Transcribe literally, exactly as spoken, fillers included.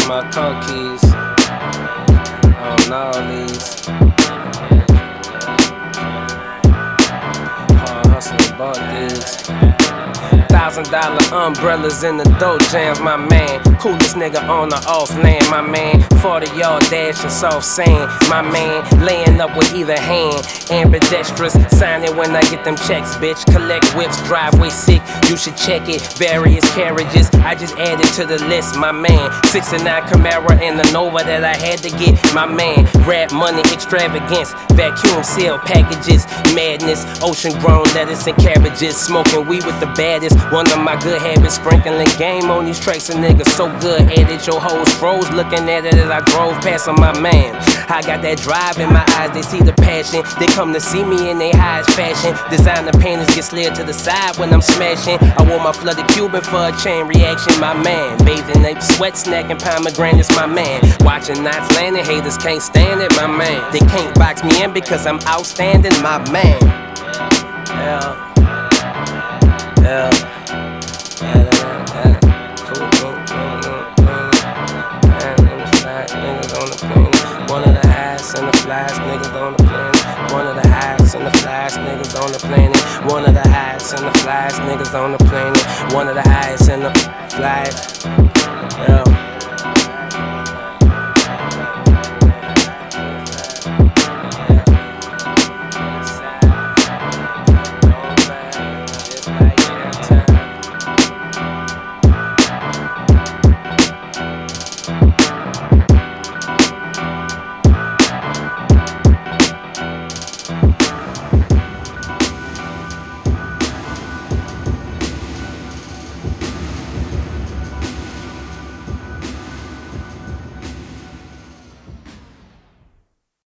my car keys on all these. Hard hustling, bought these. Thousand dollar umbrellas in the dope jams, my man. Coolest nigga on the off land, my man. forty yard dash and soft sand, my man. Laying up with either hand, ambidextrous. Signing when I get them checks, bitch. Collect whips, driveway sick, you should check it. Various carriages, I just added to the list, my man. sixty-nine Camaro and the Nova that I had to get, my man. Rap money extravagance, vacuum seal packages. Madness, ocean grown lettuce and cabbages. Smoking weed with the baddest. One of my good habits, sprinkling game on these tracks. A nigga so good at it, your hoes froze looking at it as I drove past on my man. I got that drive in my eyes, they see the passion. They come to see me in they highest fashion. Designer paintings get slid to the side when I'm smashing. I wore my flooded Cuban for a chain reaction, my man. Bathing ape, sweat, snacking pomegranates, my man. Watching nights landing, haters can't stand it, my man. They can't box me in because I'm outstanding, my man. Yeah. Yeah. One of the highest and the flyest niggas on the planet. One of the highest and the flyest niggas on the planet. One of the highest and the flyest niggas on the planet. One of the highest and the flyest. Yeah.